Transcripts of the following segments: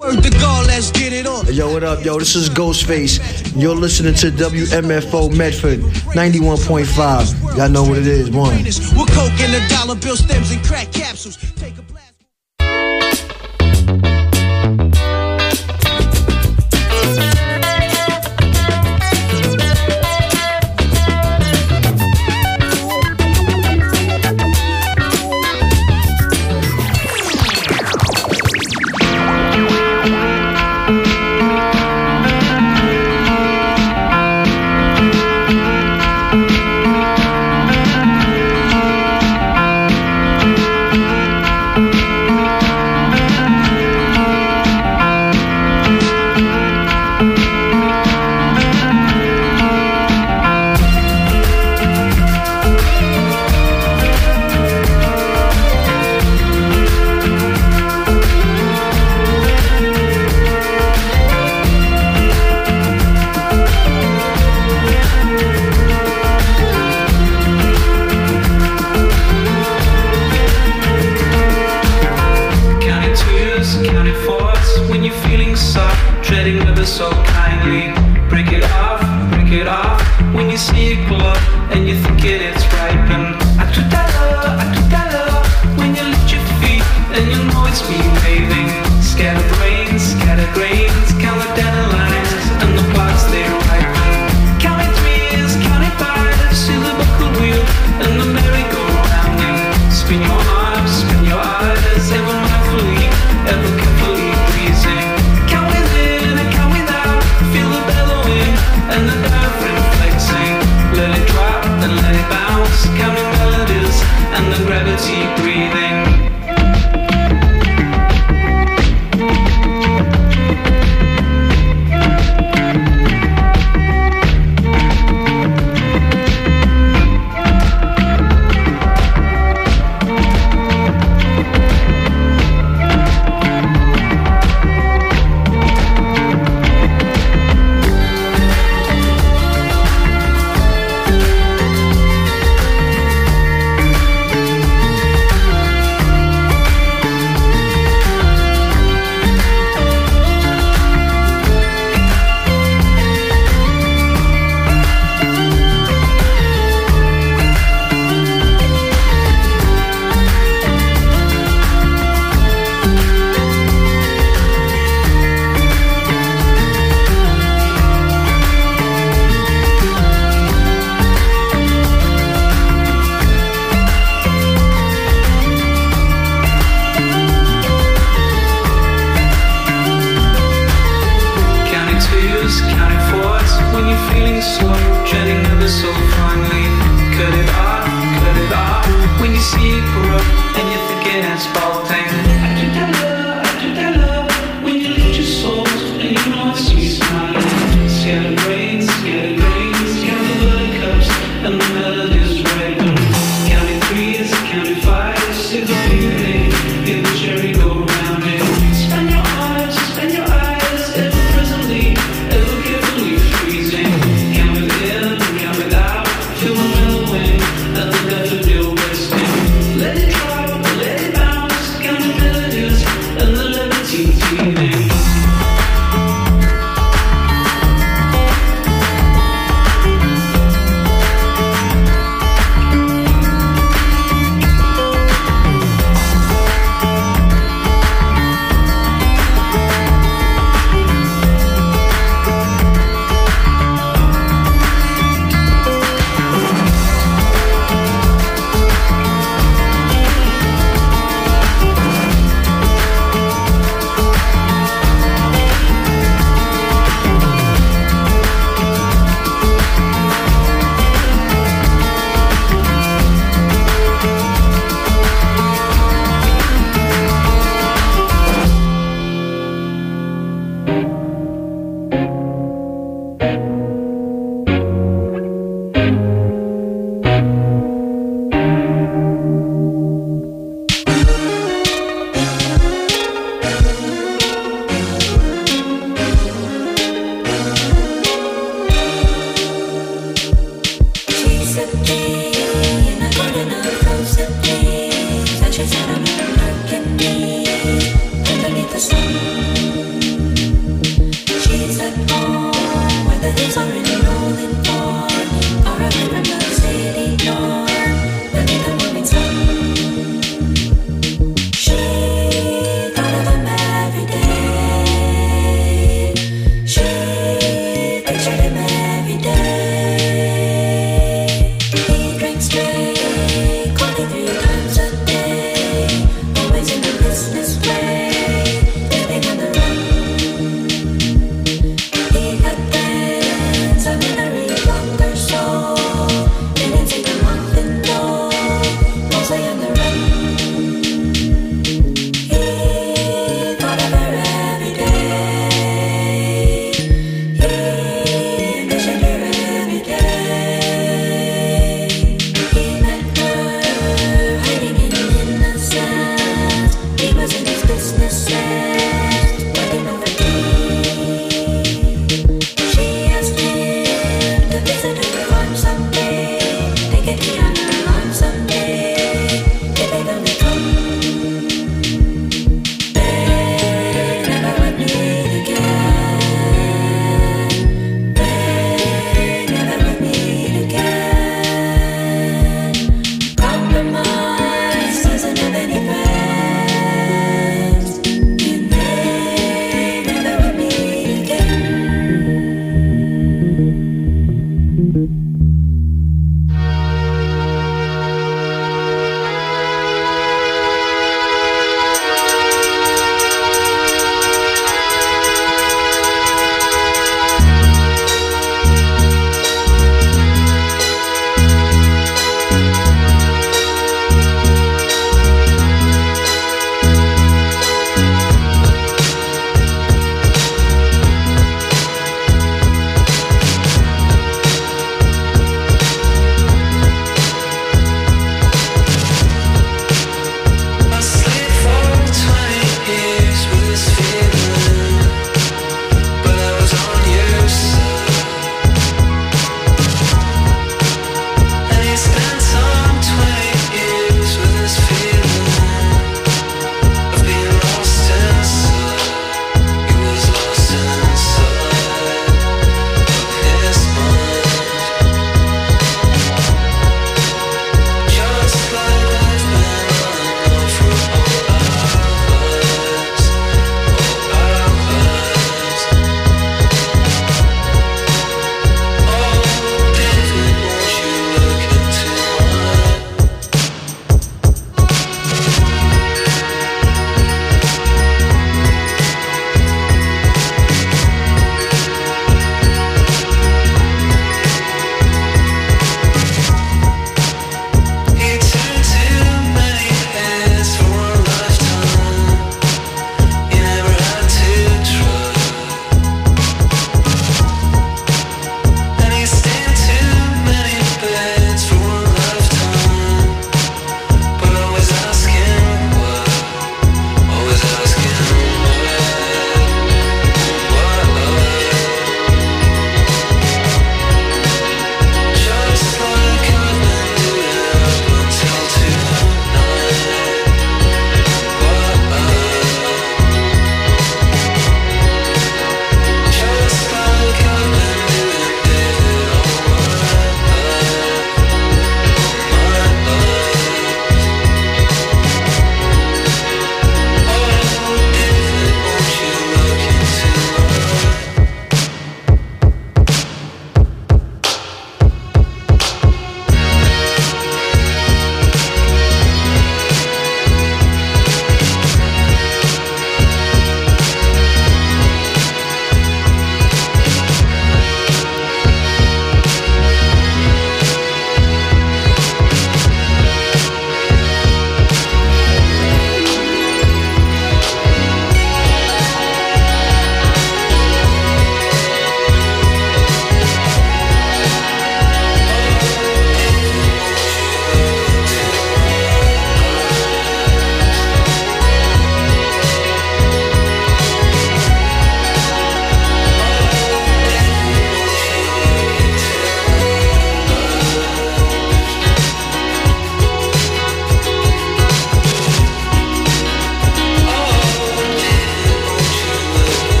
Word to God, let's get it on. Hey, yo, what up, yo? This is Ghostface. You're listening to WMFO Medford 91.5. Y'all know what it is, one. With coke and the dollar bill stems and crack capsules. Take a blast.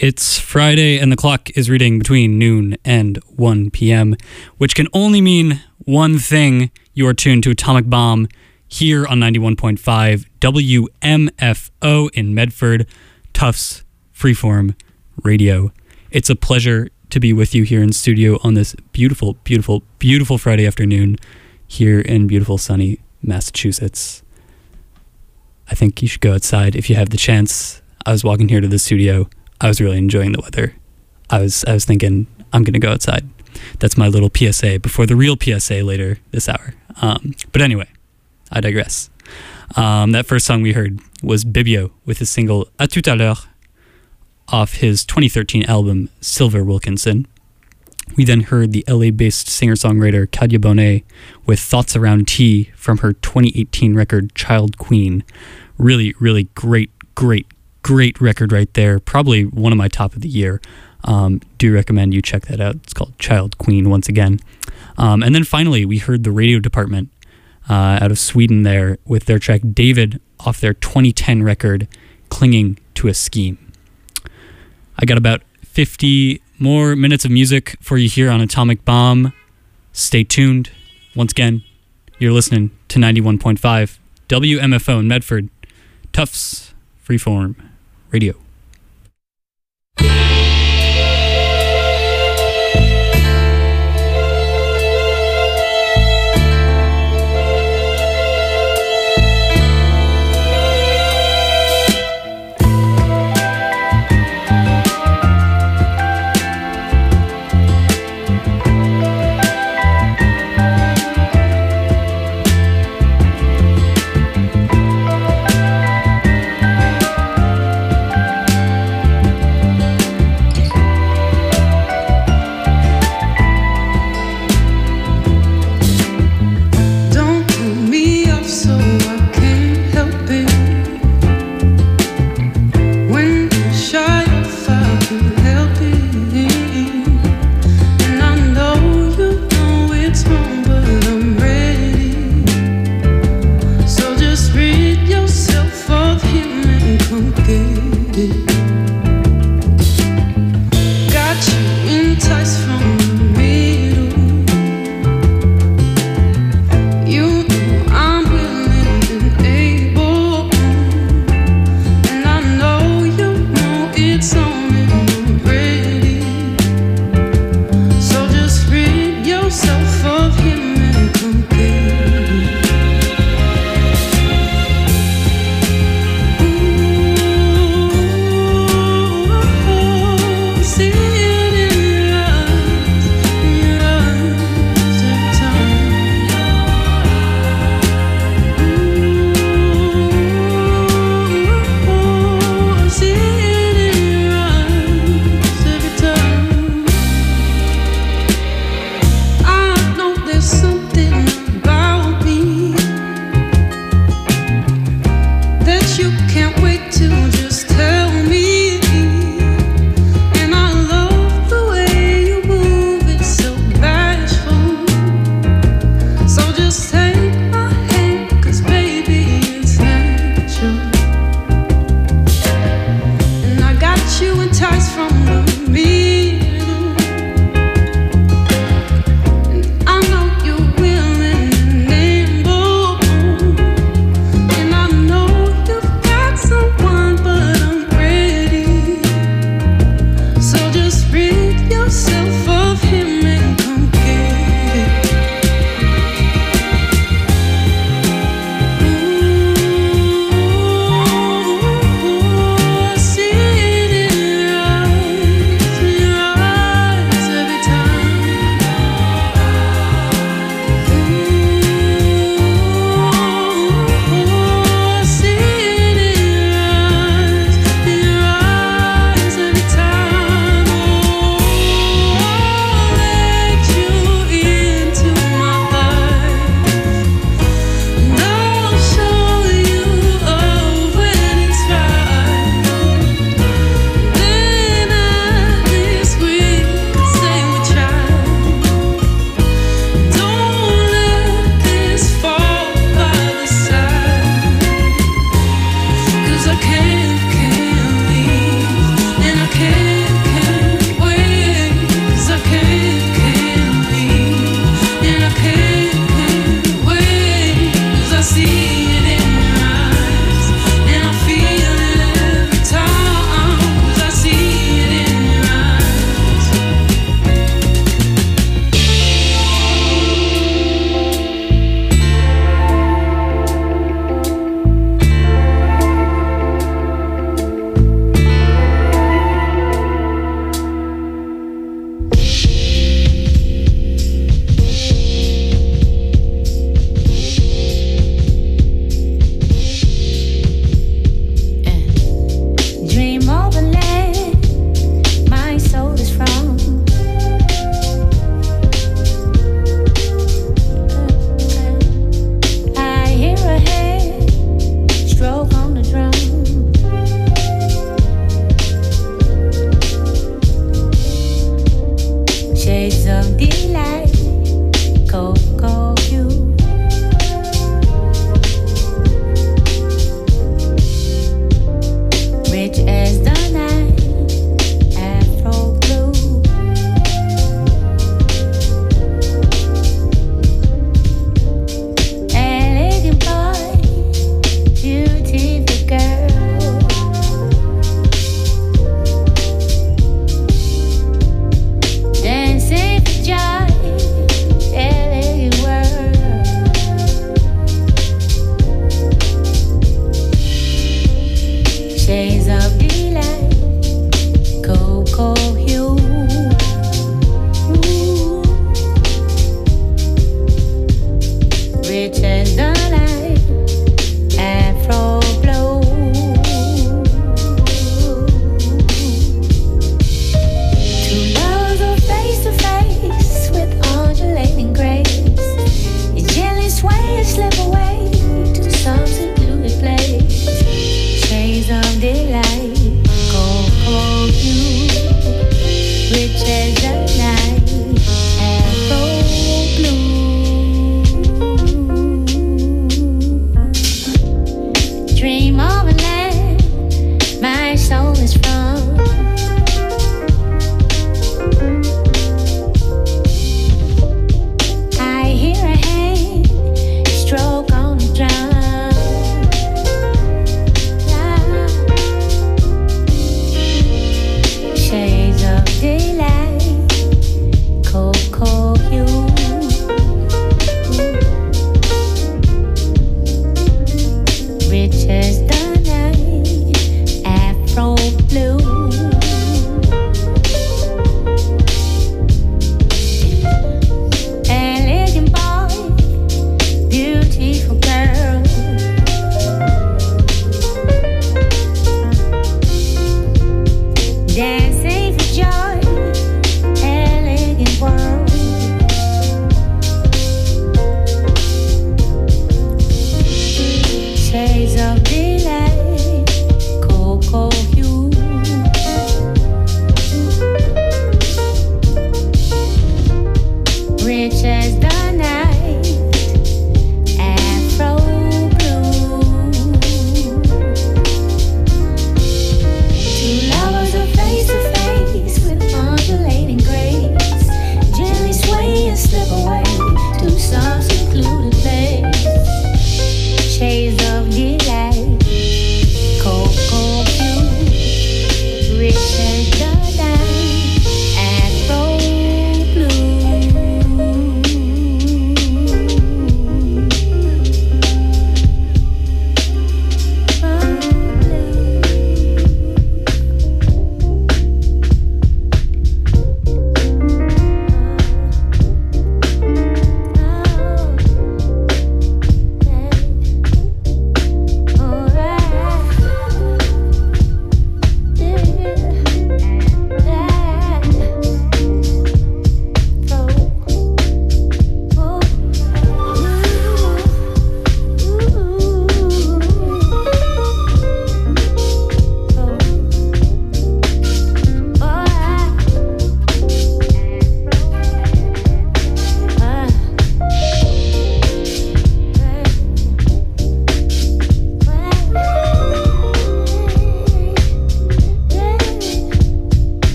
It's Friday and the clock is reading between noon and 1 p.m., which can only mean one thing. You are tuned to Atomic Bomb here on 91.5 WMFO in Medford, Tufts Freeform Radio. It's a pleasure to be with you here in studio on this beautiful, beautiful, beautiful Friday afternoon here in beautiful sunny Massachusetts. I think you should go outside if you have the chance. I was walking here to the studio. I was really enjoying the weather. I was thinking, I'm going to go outside. That's my little PSA before the real PSA later this hour. But anyway, I digress. That first song we heard was Bibio with his single A Tout à l'heure off his 2013 album Silver Wilkinson. We then heard the LA-based singer-songwriter Kadia Bonet with Thoughts Around Tea from her 2018 record Child Queen. Really, really great record right there. Probably one of my top of the year. Do recommend you check that out. It's called Child Queen once again. And then finally, we heard the Radio Department out of Sweden there with their track David off their 2010 record Clinging to a Scheme. I got about 50 more minutes of music for you here on Atomic Bomb. Stay tuned. Once again, you're listening to 91.5 WMFO in Medford, Tufts Freeform Radio.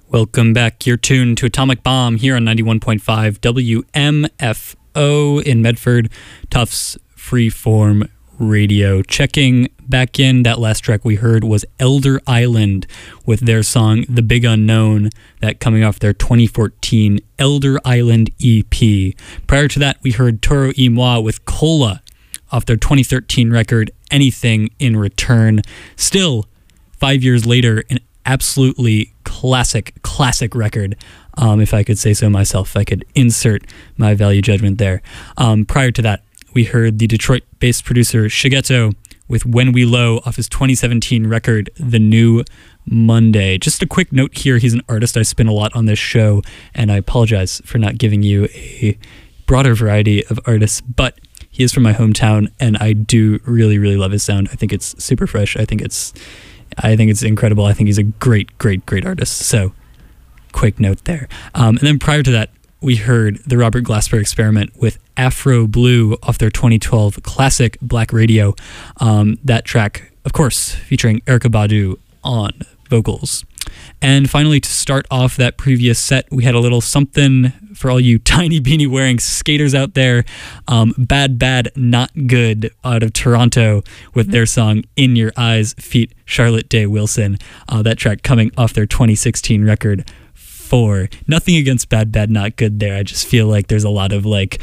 Welcome back. You're tuned to Atomic Bomb here on 91.5 WMFO in Medford, Tufts Freeform Radio. Checking back in, that last track we heard was Elder Island with their song The Big Unknown, that coming off their 2014 Elder Island EP. Prior to that, we heard Toro y Moi with Cola off their 2013 record Anything in Return. Still, 5 years later, an absolutely classic record, if I could say so myself, if I could insert my value judgment there. Prior to that, we heard the Detroit-based producer Shigeto with When We Low off his 2017 record, The New Monday. Just a quick note here, he's an artist I spin a lot on this show, and I apologize for not giving you a broader variety of artists, but he is from my hometown, and I do really, really love his sound. I think it's super fresh. I think it's incredible. I think he's a great artist. So, quick note there. And then prior to that, we heard the Robert Glasper Experiment with Afro Blue off their 2012 classic Black Radio. That track, of course, featuring Erykah Badu on vocals. And finally, to start off that previous set, we had a little something for all you tiny beanie wearing skaters out there. Bad Not Good out of Toronto with their song In Your Eyes feat. Charlotte Day Wilson. That track coming off their 2016 record 4. Nothing against Bad Not Good there. I just feel like there's a lot of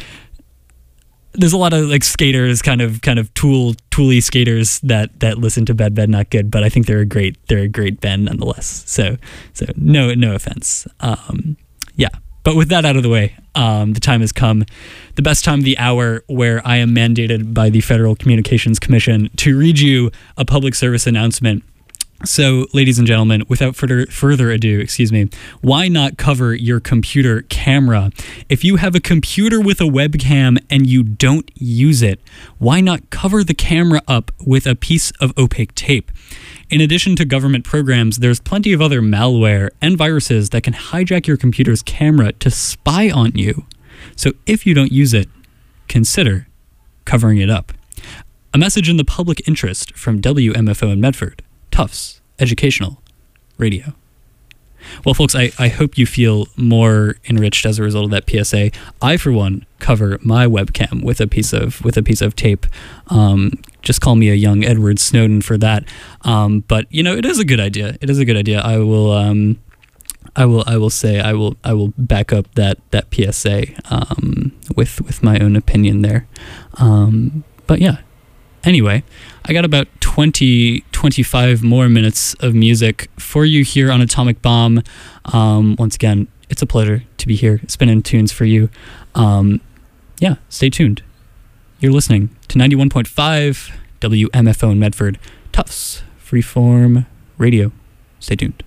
skaters, kind of tooly skaters that listen to Bad Not Good, but I think they're a great band nonetheless. So no offense. Yeah. But with that out of the way, the time has come, the best time of the hour, where I am mandated by the Federal Communications Commission to read you a public service announcement. So, ladies and gentlemen, without further ado, why not cover your computer camera? If you have a computer with a webcam and you don't use it, why not cover the camera up with a piece of opaque tape? In addition to government programs, there's plenty of other malware and viruses that can hijack your computer's camera to spy on you. So if you don't use it, consider covering it up. A message in the public interest from WMFO in Medford, Tufts Educational Radio. Well, folks, I hope you feel more enriched as a result of that PSA. I, for one, cover my webcam with a piece of tape. Just call me a young Edward Snowden for that. But it is a good idea. I will say I will back up that PSA with my own opinion there. But yeah. Anyway, I got about 25 more minutes of music for you here on Atomic Bomb. Once again, it's a pleasure to be here, spinning tunes for you. Yeah, stay tuned. You're listening to 91.5 WMFO in Medford, Tufts Freeform Radio. Stay tuned.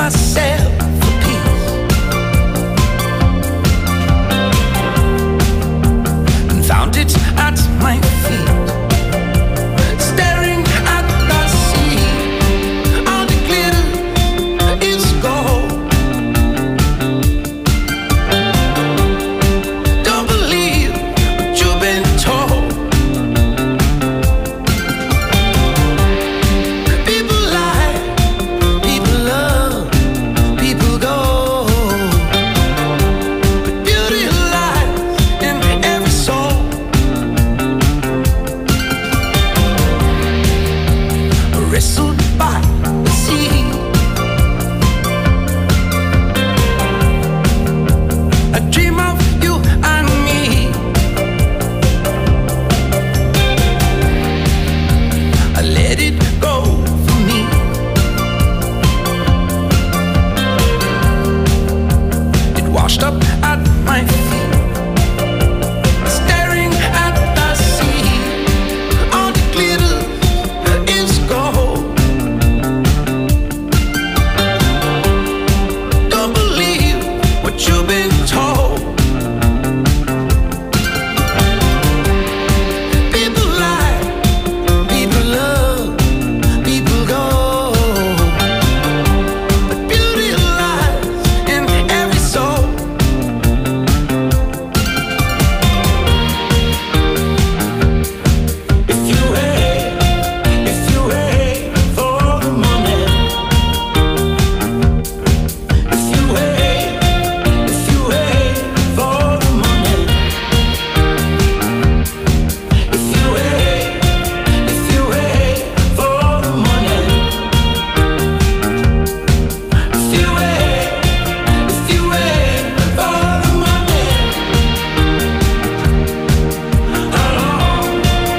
myself for peace and found it at my feet. Staring at the sea, all the glitter is gold. Don't believe what you've been told. People lie, people love, people go. But beauty lies in every soul. Wrestled by the sea, a dream of you and me. I let it go for me. It washed up at my feet. Staring at the sea, all the glitter is gold. Don't believe what you've been told. People lie, people love, people go. But beauty lies in every soul. If you wait for the money, if you wait for the money, if you wait for the money, if you wait for the money, how long,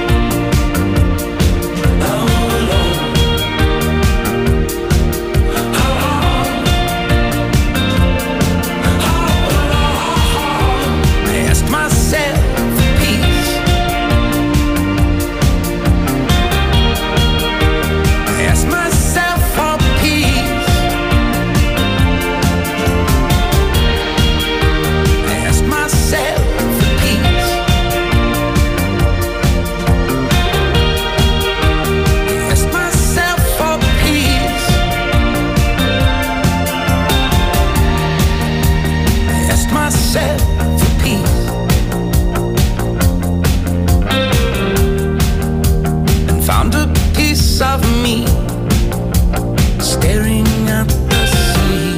how long, I asked myself for peace. I asked myself for peace. I asked myself for peace. I asked myself for peace. I asked myself for peace and found a piece of me staring at the sea.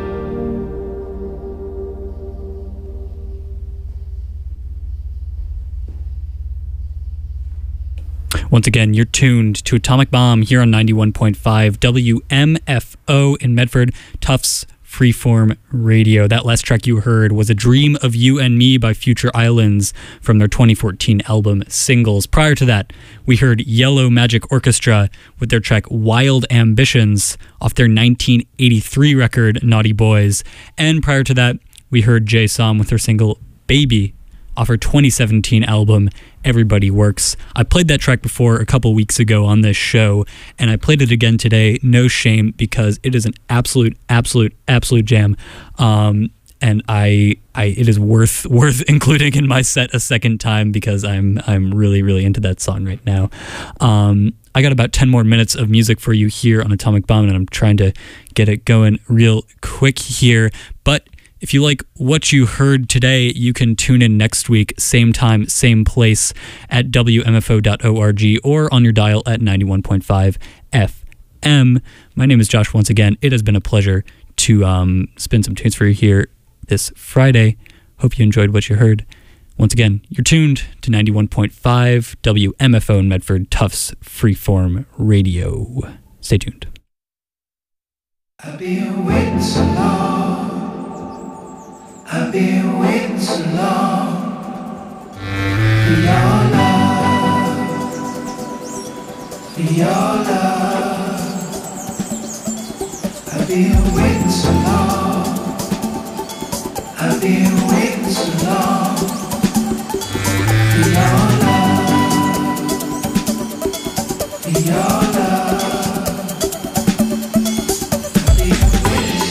Once again, you're tuned to Atomic Bomb here on 91.5 WMFO in Medford, Tufts Freeform Radio. That last track you heard was A Dream of You and Me by Future Islands from their 2014 album Singles. Prior to that, we heard Yellow Magic Orchestra with their track Wild Ambitions off their 1983 record Naughty Boys. And prior to that, we heard Jay Som with her single Baby off her 2017 album Everybody Works. I played that track before a couple weeks ago on this show, and I played it again today, no shame, because it is an absolute jam. And it is worth including in my set a second time because I'm really into that song right now. I got about 10 more minutes of music for you here on Atomic Bomb, and I'm trying to get it going real quick here. But if you like what you heard today, you can tune in next week, same time, same place at WMFO.org or on your dial at 91.5 FM. My name is Josh once again. It has been a pleasure to spin some tunes for you here this Friday. Hope you enjoyed what you heard. Once again, you're tuned to 91.5 WMFO in Medford, Tufts Freeform Radio. Stay tuned. I've been waiting so long. I've been waiting so long for your love, for your love. I've been waiting so long. I've been waiting so long for your love, for your love. I've been waiting so long.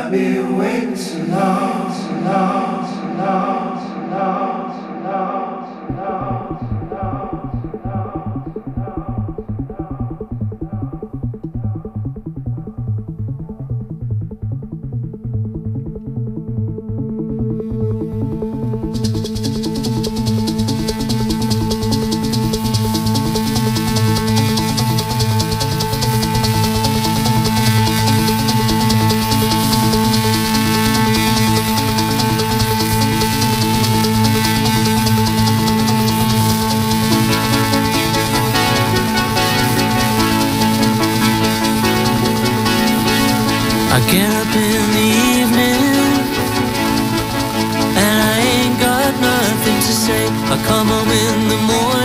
I've been waiting so long, so long, so long, so long, so long, so long, so long, so I get up in the evening and I ain't got nothing to say. I come home in the morning